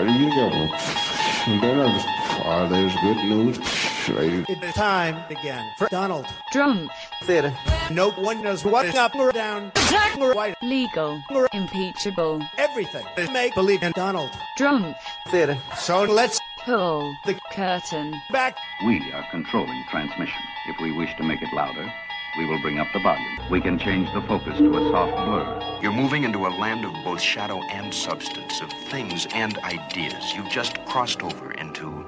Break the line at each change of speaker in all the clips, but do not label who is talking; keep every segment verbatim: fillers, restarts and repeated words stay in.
There you go. And then oh, there's good news.
It's time again for Donald
Trump.
Theater. No one knows what up or down. Black or white.
Legal. Impeachable.
Everything. Make believe in Donald
Trump.
Theater. So let's
pull the curtain
back.
We are controlling transmission. If we wish to make it louder, we will bring up the volume. We can change the focus to a soft blur.
You're moving into a land of both shadow and substance, of things and ideas. You've just crossed over into...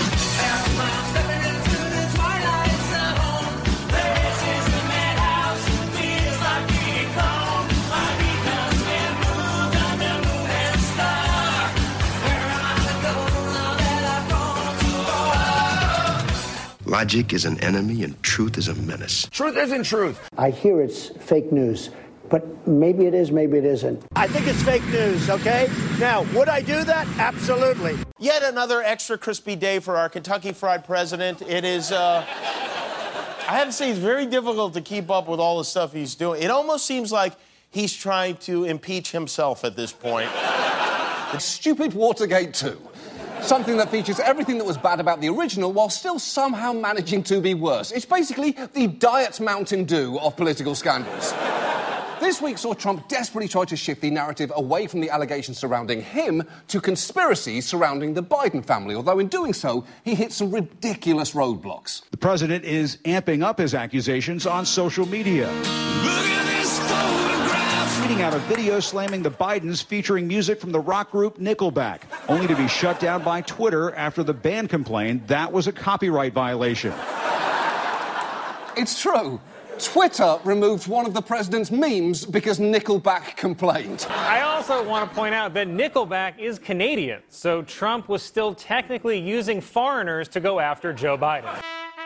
Logic is an enemy and truth is a menace.
Truth isn't truth.
I hear it's fake news, but maybe it is, maybe it isn't.
I think it's fake news, okay? Now, would I do that? Absolutely. Yet another extra crispy day for our Kentucky Fried President. It is, uh... I have to say, it's very difficult to keep up with all the stuff he's doing. It almost seems like he's trying to impeach himself at this point.
It's stupid Watergate two. Something that features everything that was bad about the original while still somehow managing to be worse. It's basically the Diet Mountain Dew of political scandals. This week saw Trump desperately try to shift the narrative away from the allegations surrounding him to conspiracies surrounding the Biden family, although in doing so, he hit some ridiculous roadblocks.
The president is amping up his accusations on social media. Look at this photograph! Tweeting out a video slamming the Bidens featuring music from the rock group Nickelback, only to be shut down by Twitter after the band complained that was a copyright violation.
It's true. Twitter removed one of the president's memes because Nickelback complained.
I also want to point out that Nickelback is Canadian, so Trump was still technically using foreigners to go after Joe Biden.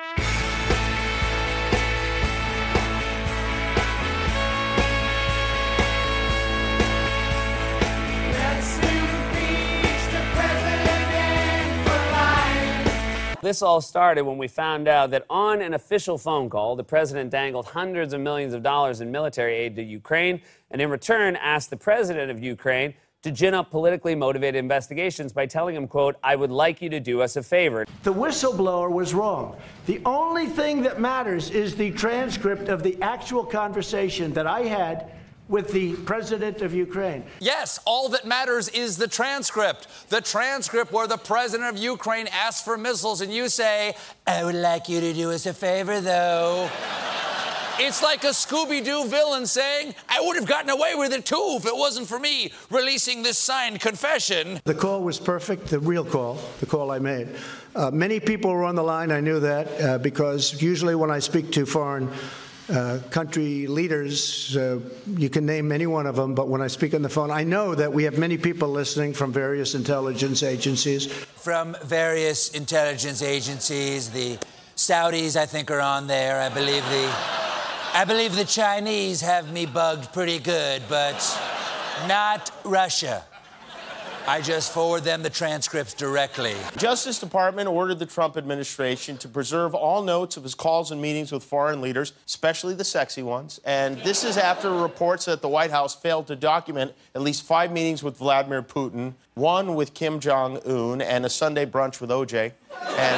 This all started when we found out that on an official phone call, the president dangled hundreds of millions of dollars in military aid to Ukraine and in return asked the president of Ukraine to gin up politically motivated investigations by telling him, quote, I would like you to do us a favor.
The whistleblower was wrong. The only thing that matters is the transcript of the actual conversation that I had with the president of Ukraine.
Yes, all that matters is the transcript. The transcript where the president of Ukraine asks for missiles and you say, I would like you to do us a favor, though. It's like a Scooby-Doo villain saying, I would have gotten away with it, too, if it wasn't for me releasing this signed confession.
The call was perfect, the real call, the call I made. Uh, many people were on the line. I knew that uh, because usually when I speak to foreign Uh, country leaders, uh, you can name any one of them, but when I speak on the phone, I know that we have many people listening from various intelligence agencies.
From various intelligence agencies, the Saudis, I think, are on there. I believe the, I believe the Chinese have me bugged pretty good, but not Russia. I just forward them the transcripts directly.
Justice Department ordered the Trump administration to preserve all notes of his calls and meetings with foreign leaders, especially the sexy ones. And this is after reports that the White House failed to document at least five meetings with Vladimir Putin, one with Kim Jong-un, and a Sunday brunch with O J. And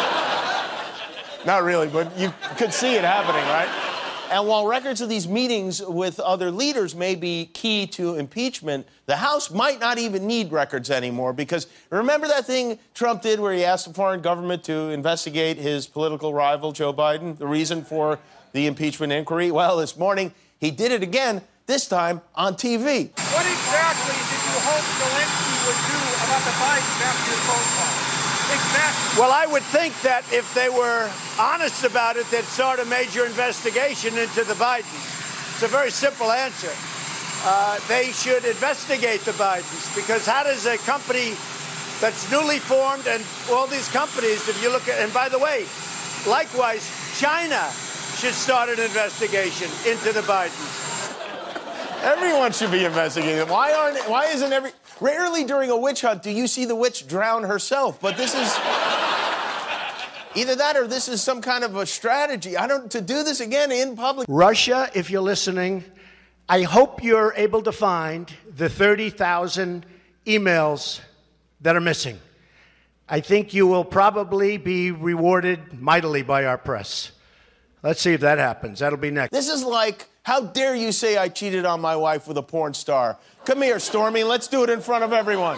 not really, but you could see it happening, right? And while records of these meetings with other leaders may be key to impeachment, the House might not even need records anymore because remember that thing Trump did where he asked the foreign government to investigate his political rival, Joe Biden, the reason for the impeachment inquiry? Well, this morning, he did it again, this time on T V.
What exactly did you hope Zelensky would do about the Bidens after your phone call? Exactly.
Well, I would think that if they were honest about it, they'd start a major investigation into the Bidens. It's a very simple answer. Uh, they should investigate the Bidens because how does a company that's newly formed and all these companies, if you look at, and by the way, likewise, China should start an investigation into the Bidens. Everyone should be investigated. Why aren't? Why isn't every? Rarely during a witch hunt do you see the witch drown herself, but this is either that or this is some kind of a strategy. I don't to do this again in public.
Russia, if you're listening, I hope you're able to find the thirty thousand emails that are missing. I think you will probably be rewarded mightily by our press. Let's see if that happens. That'll be next.
This is like, how dare you say I cheated on my wife with a porn star? Come here, Stormy, let's do it in front of everyone.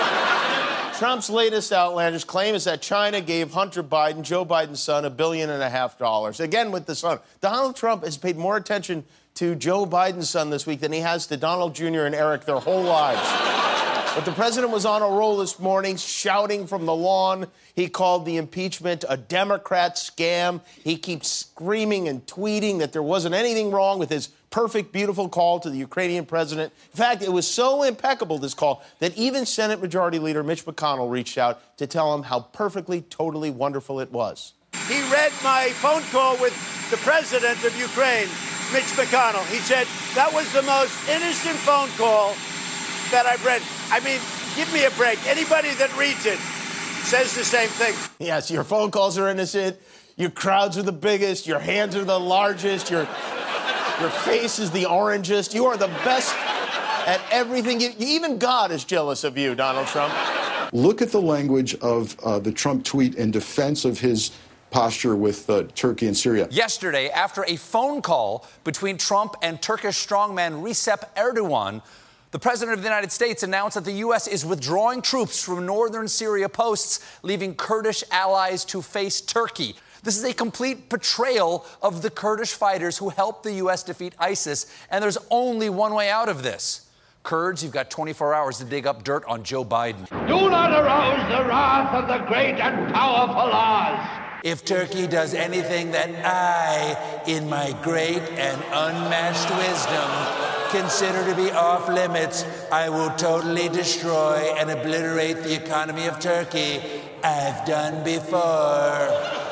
Trump's latest outlandish claim is that China gave Hunter Biden, Joe Biden's son, a billion and a half dollars. Again, with the son. Donald Trump has paid more attention to Joe Biden's son this week than he has to Donald Junior and Eric their whole lives. But the president was on a roll this morning, shouting from the lawn. He called the impeachment a Democrat scam. He keeps screaming and tweeting that there wasn't anything wrong with his perfect, beautiful call to the Ukrainian president. In fact, it was so impeccable, this call, that even Senate Majority Leader Mitch McConnell reached out to tell him how perfectly, totally wonderful it was.
He read my phone call with the president of Ukraine, Mitch McConnell. He said, that was the most innocent phone call that I've read. I mean, give me a break. Anybody that reads it says the same thing.
Yes, your phone calls are innocent. Your crowds are the biggest. Your hands are the largest. Your, your face is the orangest. You are the best at everything. You, even God is jealous of you, Donald Trump.
Look at the language of uh, the Trump tweet in defense of his posture with uh, Turkey and Syria.
Yesterday, after a phone call between Trump and Turkish strongman Recep Erdogan, the President of the United States announced that the U S is withdrawing troops from northern Syria posts, leaving Kurdish allies to face Turkey. This is a complete betrayal of the Kurdish fighters who helped the U S defeat ISIS, and there's only one way out of this. Kurds, you've got twenty-four hours to dig up dirt on Joe Biden.
Do not arouse the wrath of the great and powerful Oz.
If Turkey does anything that I, in my great and unmatched wisdom, consider to be off limits, I will totally destroy and obliterate the economy of Turkey. I've done before.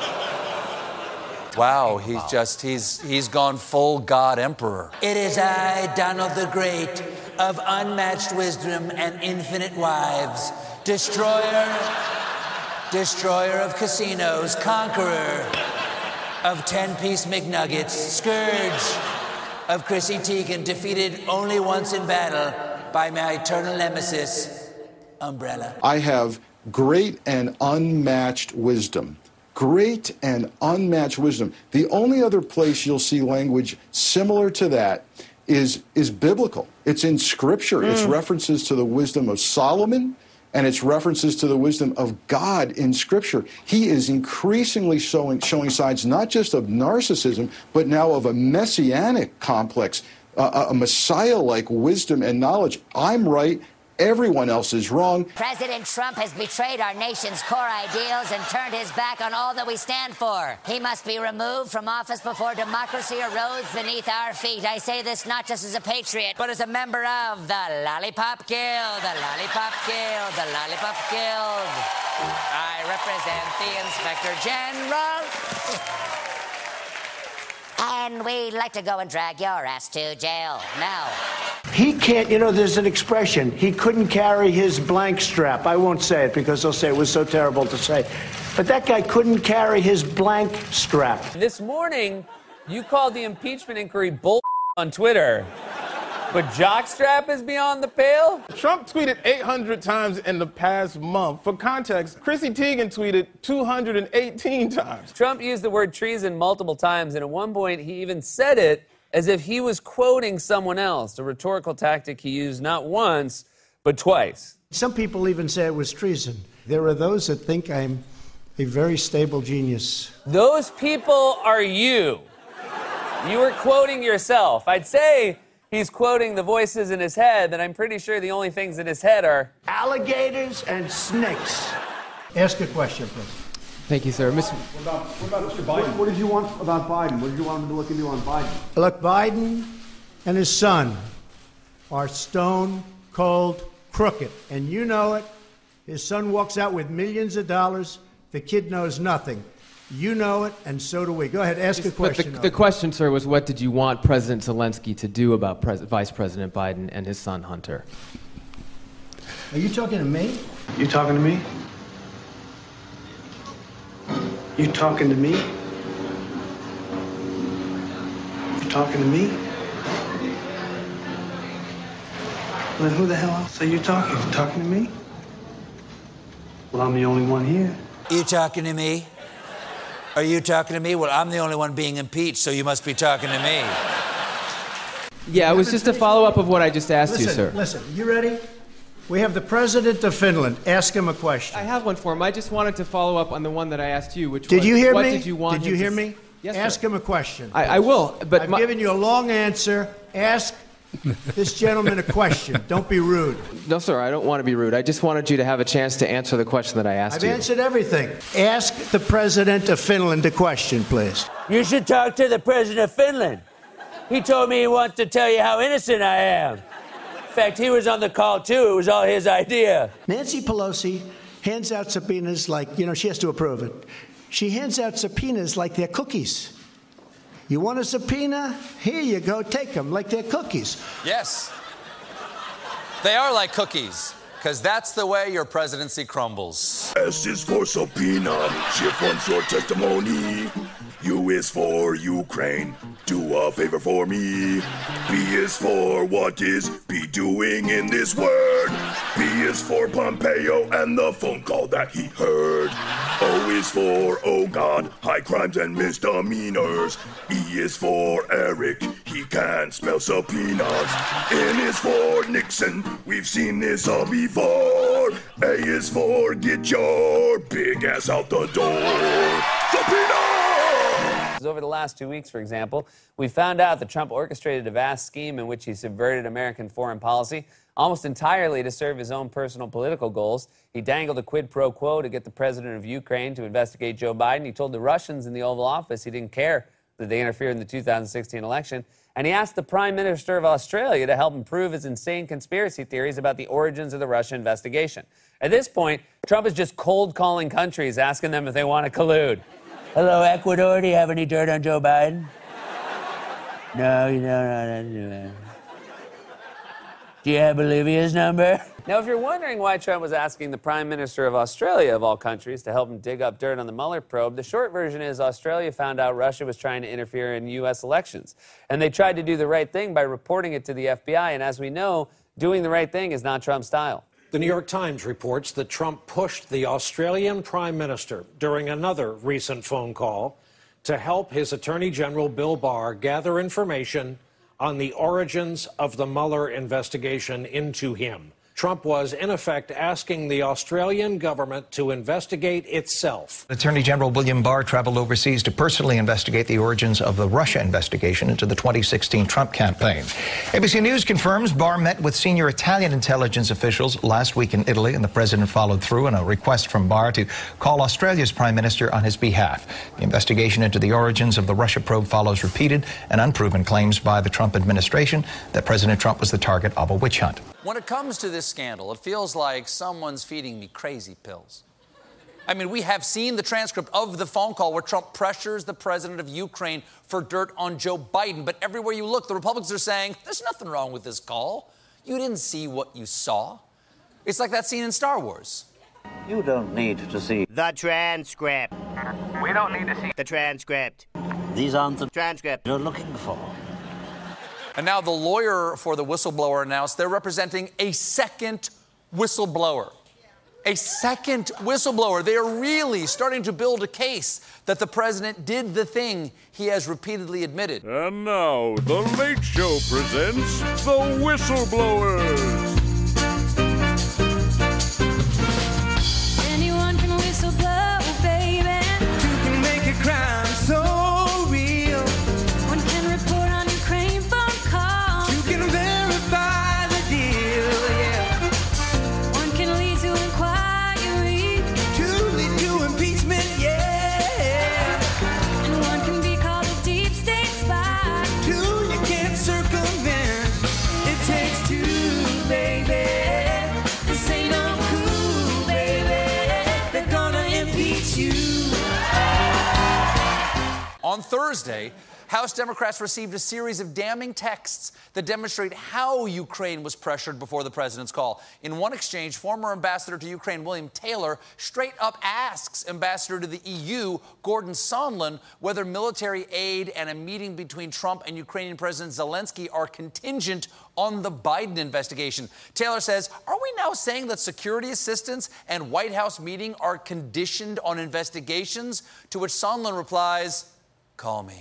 Wow, he's just, he's, he's gone full God Emperor. It is I, Donald the Great, of unmatched wisdom and infinite wives, destroyer, destroyer of casinos, conqueror of ten-piece McNuggets, scourge of Chrissy Teigen, defeated only once in battle by my eternal nemesis, Umbrella.
I have great and unmatched wisdom. Great and unmatched wisdom. The only other place you'll see language similar to that is, is biblical. It's in Scripture. Mm. It's references to the wisdom of Solomon, and it's references to the wisdom of God in Scripture. He is increasingly showing, showing signs not just of narcissism, but now of a messianic complex, uh, a Messiah-like wisdom and knowledge. I'm right. Everyone else is wrong.
President Trump has betrayed our nation's core ideals and turned his back on all that we stand for. He must be removed from office before democracy erodes beneath our feet. I say this not just as a patriot, but as a member of the Lollipop Guild, the Lollipop Guild, the Lollipop Guild. I represent the Inspector General. And we'd like to go and drag your ass to jail now.
He can't, you know, there's an expression. He couldn't carry his blank strap. I won't say it because they'll say it was so terrible to say. But that guy couldn't carry his blank strap.
This morning, you called the impeachment inquiry bull on Twitter. But jockstrap is beyond the pale?
Trump tweeted eight hundred times in the past month. For context, Chrissy Teigen tweeted two hundred eighteen times.
Trump used the word treason multiple times, and at one point he even said it as if he was quoting someone else, a rhetorical tactic he used not once, but twice.
Some people even say it was treason. There are those that think I'm a very stable genius.
Those people are you. You were quoting yourself. I'd say he's quoting the voices in his head, and I'm pretty sure the only things in his head are
alligators and snakes. Ask a question, please.
Thank you, sir. Mister
What about, what about Mister Biden? What, what did you want about Biden? What did you want him to look into on Biden?
Look, Biden and his son are stone cold crooked, and you know it. His son walks out with millions of dollars. The kid knows nothing. You know it, and so do we. Go ahead, ask a question.
But the, the question, sir, was what did you want President Zelensky to do about Pres- Vice President Biden and his son Hunter?
Are you talking to me?
You talking to me? You talking to me? You talking to me? Then who the hell else are you talking? You talking to me?
Well, I'm the only one here.
You talking to me? Are you talking to me? Well, I'm the only one being impeached, so you must be talking to me.
Yeah, it was just a follow-up of what I just asked
listen,
you, sir.
Listen, you ready? We have the president of Finland. Ask him a question.
I have one for him. I just wanted to follow up on the one that I asked you, which
did
was,
you hear
what
me?
did you want
Did you
him
hear
to
me?
s- Yes,
Ask
sir.
him a question.
I, I will, but
I've
my,
given you a long answer. Ask this gentleman a question. Don't be rude.
No, sir, I don't want to be rude. I just wanted you to have a chance to answer the question that I asked
I've
you.
answered everything. Ask the president of Finland a question, please.
You should talk to the president of Finland. He told me he wants to tell you how innocent I am. In fact, he was on the call, too. It was all his idea.
Nancy Pelosi hands out subpoenas like, you know, she has to approve it. She hands out subpoenas like they're cookies. You want a subpoena? Here you go, take them like they're cookies.
Yes. They are like cookies, because that's the way your presidency crumbles.
S is for subpoena. Shift wants your testimony. U is for Ukraine. Do a favor for me. B is for what is B doing in this word. B is for Pompeo and the phone call that he heard. O is for, oh God, high crimes and misdemeanors. E is for Eric, he can't spell subpoenas. N is for Nixon, we've seen this all before. A is for get your big ass out the door. Subpoena!
Over the last two weeks, for example, we found out that Trump orchestrated a vast scheme in which he subverted American foreign policy almost entirely to serve his own personal political goals. He dangled a quid pro quo to get the president of Ukraine to investigate Joe Biden. He told the Russians in the Oval Office he didn't care that they interfered in the two thousand sixteen election. And he asked the Prime Minister of Australia to help him prove his insane conspiracy theories about the origins of the Russia investigation. At this point, Trump is just cold-calling countries, asking them if they want to collude. Hello, Ecuador, do you have any dirt on Joe Biden? No, you don't know. Do you have Bolivia's number? Now, if you're wondering why Trump was asking the Prime Minister of Australia, of all countries, to help him dig up dirt on the Mueller probe, the short version is Australia found out Russia was trying to interfere in U S elections. And they tried to do the right thing by reporting it to the F B I. And as we know, doing the right thing is not Trump's style.
The New York Times reports that Trump pushed the Australian Prime Minister during another recent phone call to help his Attorney General Bill Barr gather information on the origins of the Mueller investigation into him. Trump was, in effect, asking the Australian government to investigate itself.
Attorney General William Barr traveled overseas to personally investigate the origins of the Russia investigation into the twenty sixteen Trump campaign. A B C News confirms Barr met with senior Italian intelligence officials last week in Italy, and the president followed through on a request from Barr to call Australia's prime minister on his behalf. The investigation into the origins of the Russia probe follows repeated and unproven claims by the Trump administration that President Trump was the target of a witch hunt.
When it comes to this scandal, it feels like someone's feeding me crazy pills. I mean, we have seen the transcript of the phone call where Trump pressures the president of Ukraine for dirt on Joe Biden. But everywhere you look, the Republicans are saying, there's nothing wrong with this call. You didn't see what you saw. It's like that scene in Star Wars.
You don't need to see
the transcript.
We don't need to see
the transcript.
These aren't the
transcript
you're looking for.
And now the lawyer for the whistleblower announced they're representing a second whistleblower. A second whistleblower. They are really starting to build a case that the president did the thing he has repeatedly admitted.
And now, The Late Show presents The Whistleblowers.
Anyone can whistle blow, baby. Two can make a crime so real. One can report on Ukraine phone calls. Two can verify the deal, yeah. One can lead to inquiry. Two lead to impeachment, yeah. And one can be called a deep state spy. Two you can't circumvent. It takes two, baby. This ain't no cool, baby. They're gonna impeach you.
On Thursday, House Democrats received a series of damning texts that demonstrate how Ukraine was pressured before the president's call. In one exchange, former ambassador to Ukraine William Taylor straight up asks ambassador to the E U Gordon Sondland whether military aid and a meeting between Trump and Ukrainian President Zelensky are contingent on the Biden investigation. Taylor says, are we now saying that security assistance and White House meeting are conditioned on investigations? To which Sondland replies, call me.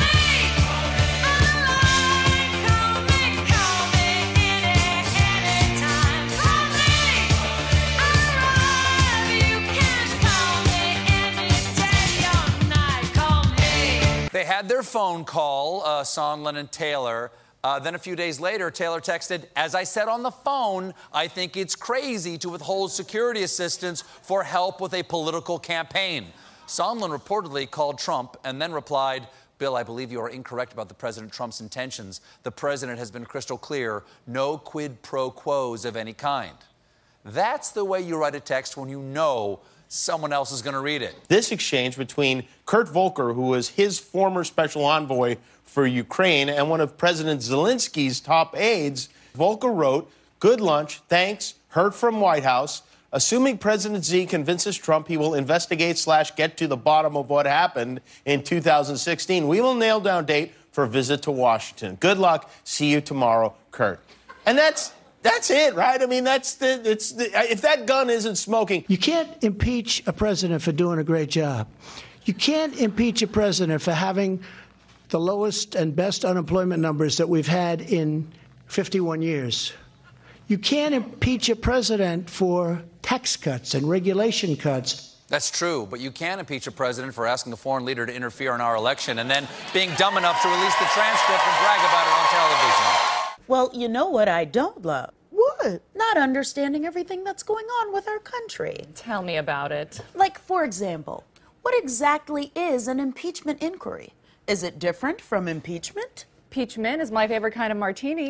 They had their phone call, uh, Sondland and Taylor. Uh, then a few days later, Taylor texted, as I said on the phone, I think it's crazy to withhold security assistance for help with a political campaign. Sondland reportedly called Trump and then replied, Bill, I believe you are incorrect about the President Trump's intentions. The president has been crystal clear, no quid pro quos of any kind. That's the way you write a text when you know someone else is going to read it.
This exchange between Kurt Volker, who was his former special envoy for Ukraine and one of President Zelensky's top aides, Volker wrote, good lunch, thanks, heard from White House. Assuming President Z convinces Trump he will investigate slash get to the bottom of what happened in two thousand sixteen, we will nail down date for a visit to Washington. Good luck. See you tomorrow, Kurt. And that's that's it, right? I mean, that's the, it's the, if that gun isn't smoking.
You can't impeach a president for doing a great job. You can't impeach a president for having the lowest and best unemployment numbers that we've had in fifty-one years. You can't impeach a president for tax cuts and regulation cuts.
That's true, but you can impeach a president for asking a foreign leader to interfere in our election and then being dumb enough to release the transcript and brag about it on television.
Well, you know what I don't love? What? Not understanding everything that's going on with our country.
Tell me about it.
Like, for example, what exactly is an impeachment inquiry? Is it different from impeachment?
Impeachment is my favorite kind of martini.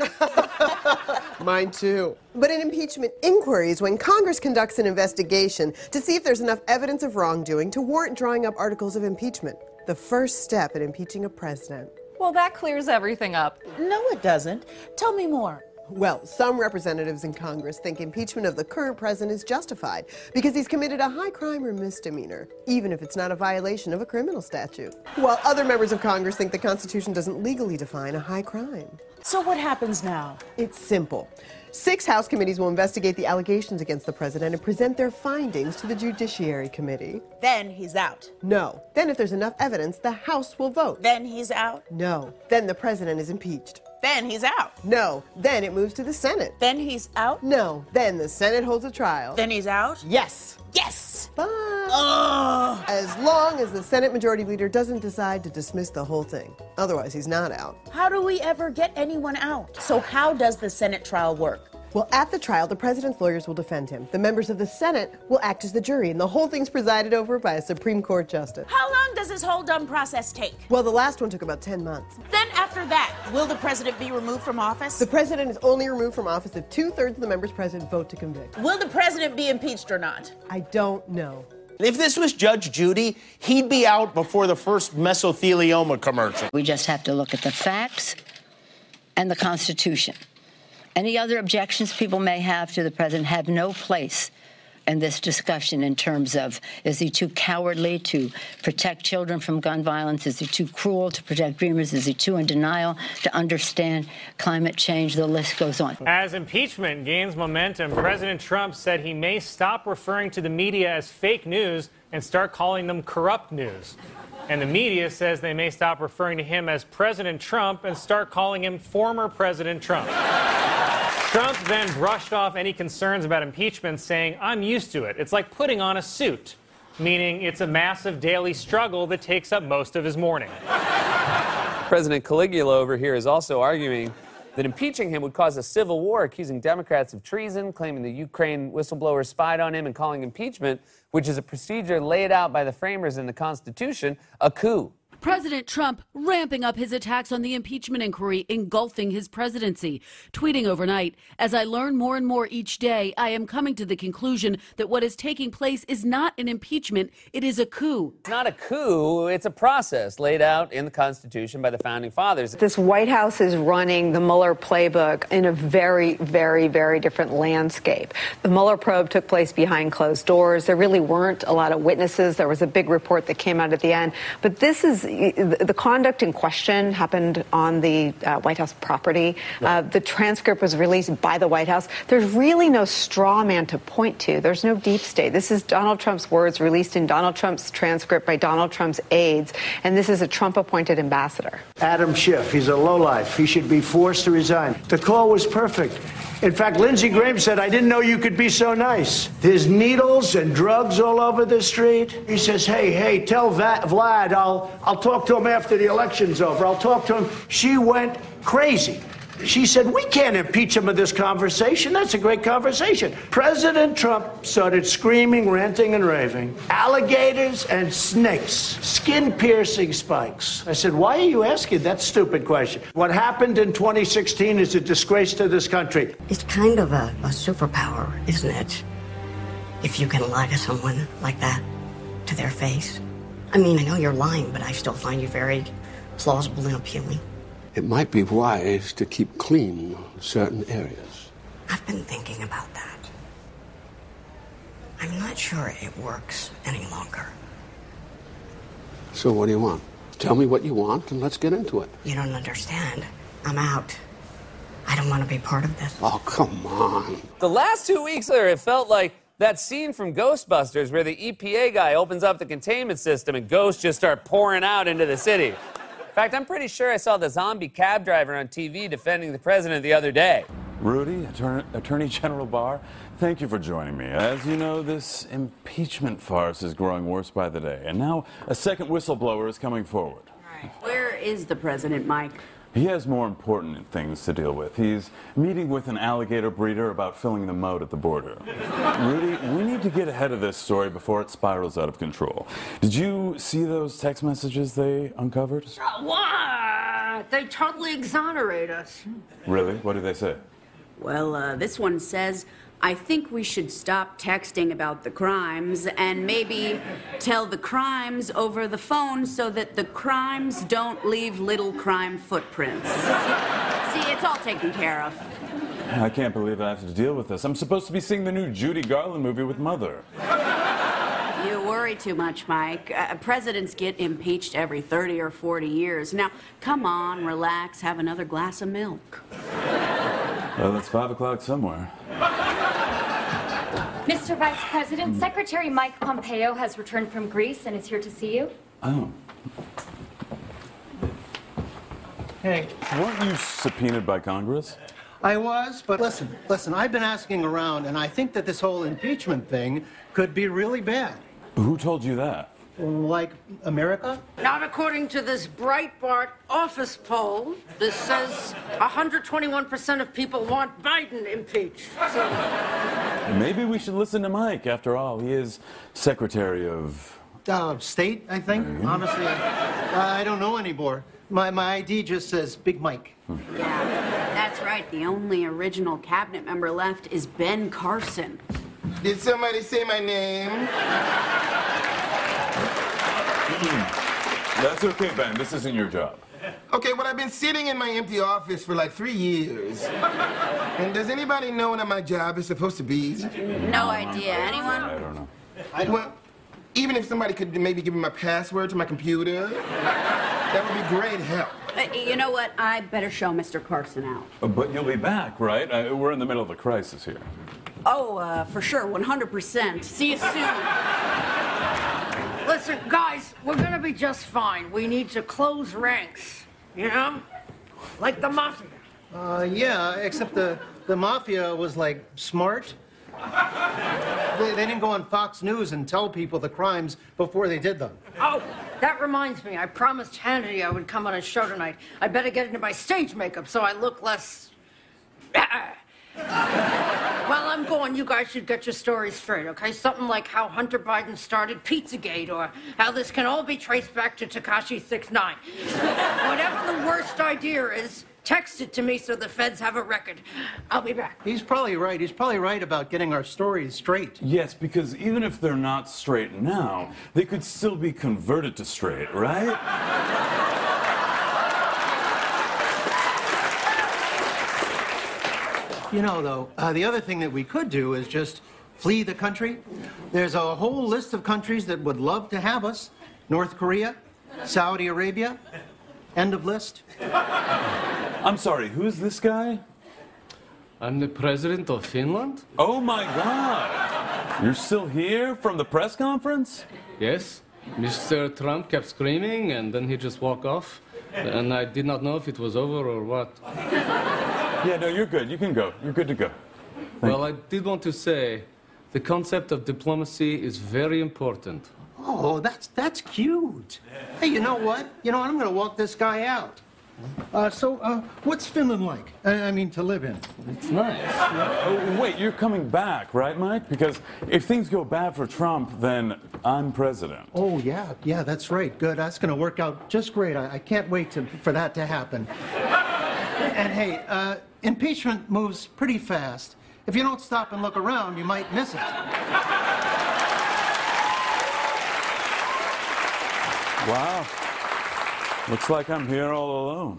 Mine too. But an impeachment inquiry is when Congress conducts an investigation to see if there's enough evidence of wrongdoing to warrant drawing up articles of impeachment. The first step in impeaching a president.
Well, that clears everything up.
No, it doesn't. Tell me more.
Well, some representatives in Congress think impeachment of the current president is justified because he's committed a high crime or misdemeanor, even if it's not a violation of a criminal statute. While other members of Congress think the Constitution doesn't legally define a high crime.
So what happens now?
It's simple. Six House committees will investigate the allegations against the president and present their findings to the Judiciary Committee.
Then he's out.
No. Then if there's enough evidence, the House will vote.
Then he's out.
No. Then the president is impeached.
Then he's out.
No. Then it moves to the Senate.
Then he's out.
No. Then the Senate holds a trial.
Then he's out.
Yes.
Yes.
But
Ugh.
as long as the Senate Majority Leader doesn't decide to dismiss the whole thing. Otherwise, he's not out.
How do we ever get anyone out? So how does the Senate trial work?
Well, at the trial, the president's lawyers will defend him. The members of the Senate will act as the jury, and the whole thing's presided over by a Supreme Court justice.
How long does this whole dumb process take?
Well, the last one took about ten months.
Then after that, will the president be removed from office?
The president is only removed from office if two-thirds of the members present vote to convict.
Will the president be impeached or not?
I don't know.
If this was Judge Judy, he'd be out before the first mesothelioma commercial.
We just have to look at the facts and the Constitution. Any other objections people may have to the president have no place in this discussion in terms of, is he too cowardly to protect children from gun violence? Is he too cruel to protect dreamers? Is he too in denial to understand climate change? The list goes on.
As impeachment gains momentum, President Trump said he may stop referring to the media as fake news and start calling them corrupt news. And the media says they may stop referring to him as President Trump and start calling him former President Trump. Trump then brushed off any concerns about impeachment, saying, I'm used to it. It's like putting on a suit, meaning it's a massive daily struggle that takes up most of his morning.
President Caligula over here is also arguing that impeaching him would cause a civil war, accusing Democrats of treason, claiming the Ukraine whistleblower spied on him, and calling impeachment, which is a procedure laid out by the framers in the Constitution, a coup.
President Trump ramping up his attacks on the impeachment inquiry engulfing his presidency, tweeting overnight, "As I learn more and more each day, I am coming to the conclusion that what is taking place is not an impeachment, it is a coup."
It's not a coup, it's a process laid out in the Constitution by the Founding Fathers.
This White House is running the Mueller playbook in a very, very, very different landscape. The Mueller probe took place behind closed doors. There really weren't a lot of witnesses. There was a big report that came out at the end. But this is the conduct in question happened on the uh, White House property. Uh, the transcript was released by the White House. There's really no straw man to point to. There's no deep state. This is Donald Trump's words released in Donald Trump's transcript by Donald Trump's aides, and this is a Trump-appointed ambassador.
Adam Schiff, he's a lowlife. He should be forced to resign. The call was perfect. In fact, Lindsey Graham said, "I didn't know you could be so nice." There's needles and drugs all over the street. He says, hey, hey, tell Va- Vlad I'll, I'll talk to him after the election's over. I'll talk to him. She went crazy. She said, we can't impeach him of this conversation. That's a great conversation. President Trump started screaming, ranting, and raving. Alligators and snakes, skin-piercing spikes. I said, why are you asking that stupid question? What happened in twenty sixteen is a disgrace to this country.
It's kind of a, a superpower, isn't it? If you can lie to someone like that, to their face. I mean, I know you're lying, but I still find you very plausible and appealing.
It might be wise to keep clean certain areas.
I've been thinking about that. I'm not sure it works any longer.
So what do you want? Tell me what you want and let's get into it.
You don't understand. I'm out. I don't want to be part of this.
Oh, come on.
The last two weeks there, it felt like that scene from Ghostbusters where the E P A guy opens up the containment system and ghosts just start pouring out into the city. In fact, I'm pretty sure I saw the zombie cab driver on T V defending the president the other day.
Rudy, Attorney, Attorney General Barr, thank you for joining me. As you know, this impeachment farce is growing worse by the day, and now a second whistleblower is coming forward.
Right. Where is the president, Mike?
He has more important things to deal with. He's meeting with an alligator breeder about filling the moat at the border. Rudy, we need to get ahead of this story before it spirals out of control. Did you see those text messages they uncovered?
What? They totally exonerate us.
Really? What did they say?
Well, uh, this one says, I think we should stop texting about the crimes and maybe tell the crimes over the phone so that the crimes don't leave little crime footprints. See, it's all taken care of.
I can't believe I have to deal with this. I'm supposed to be seeing the new Judy Garland movie with Mother.
You worry too much, Mike. Uh, presidents get impeached every thirty or forty years. Now, come on, relax, have another glass of milk.
Well, it's five o'clock somewhere.
Mister Vice President, Secretary Mike Pompeo has returned from Greece and is here to see you.
Oh.
Hey.
Weren't you subpoenaed by Congress?
I was, but listen, listen, I've been asking around, and I think that this whole impeachment thing could be really bad.
Who told you that?
Like America?
Not according to this Breitbart office poll. This says one hundred twenty-one percent of people want Biden impeached. So...
Maybe we should listen to Mike. After all, he is Secretary of...
Uh, State, I think. Mm-hmm. Honestly, I, I don't know anymore. My, my I D just says Big Mike.
Yeah, that's right. The only original cabinet member left is Ben Carson.
Did somebody say my name?
That's okay, Ben. This isn't your job.
Okay, well, I've been sitting in my empty office for like three years. And does anybody know what my job is supposed to be?
No idea. Anyone?
I don't know.
I don't. Well, even if somebody could maybe give me my password to my computer, that would be great help.
Uh, you know what? I better show Mister Carson out.
But you'll be back, right? Uh, we're in the middle of a crisis here.
Oh, uh, for sure, one hundred percent. See you soon. Listen, guys, we're gonna be just fine. We need to close ranks, you know? Like the mafia.
Uh, yeah, except the, the mafia was, like, smart. They, they didn't go on Fox News and tell people the crimes before they did them.
Oh, that reminds me. I promised Hannity I would come on his show tonight. I better get into my stage makeup so I look less...
While I'm gone, you guys should get your stories straight, okay? Something like how Hunter Biden started Pizzagate, or how this can all be traced back to Tekashi six nine. Whatever the worst idea is, text it to me so the feds have a record. I'll be back.
He's probably right. He's probably right about getting our stories straight.
Yes, because even if they're not straight now, they could still be converted to straight, right?
You know, though, uh, the other thing that we could do is just flee the country. There's a whole list of countries that would love to have us. North Korea, Saudi Arabia, end of list.
I'm sorry, who's this guy?
I'm the president of Finland.
Oh my God! You're still here from the press conference?
Yes. Mister Trump kept screaming and then he just walked off. And I did not know if it was over or what.
Yeah, no, you're good. You can go. You're good to go. Thank
well,
you.
I did want to say the concept of diplomacy is very important.
Oh, that's that's cute. Hey, you know what? You know what? I'm going to walk this guy out. Uh, so, uh, what's Finland like? I, I mean, to live in.
It's nice.
Oh, wait, you're coming back, right, Mike? Because if things go bad for Trump, then I'm president.
Oh, yeah, yeah, that's right. Good. That's going to work out just great. I, I can't wait to, for that to happen. And hey, uh, impeachment moves pretty fast. If you don't stop and look around, you might miss it.
Wow. Looks like I'm here all alone.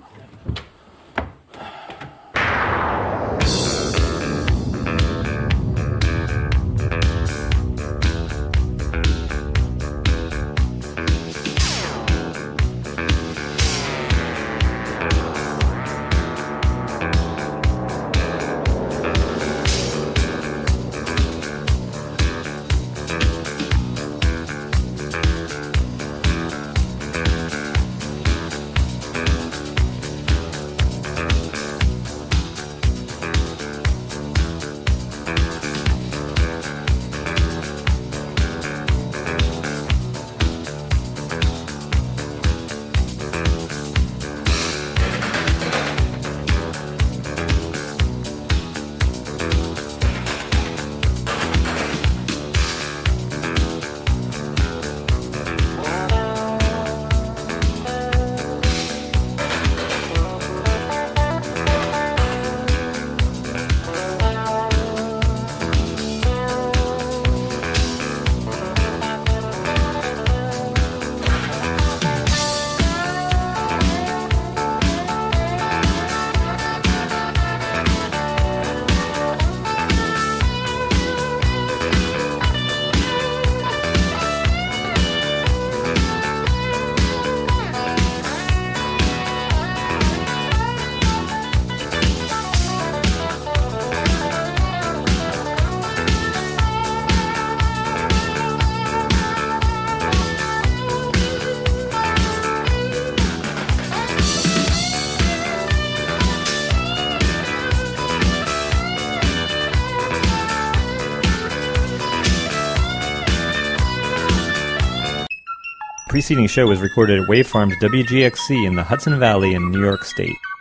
The preceding show was recorded at Wave Farms W G X C in the Hudson Valley in New York State.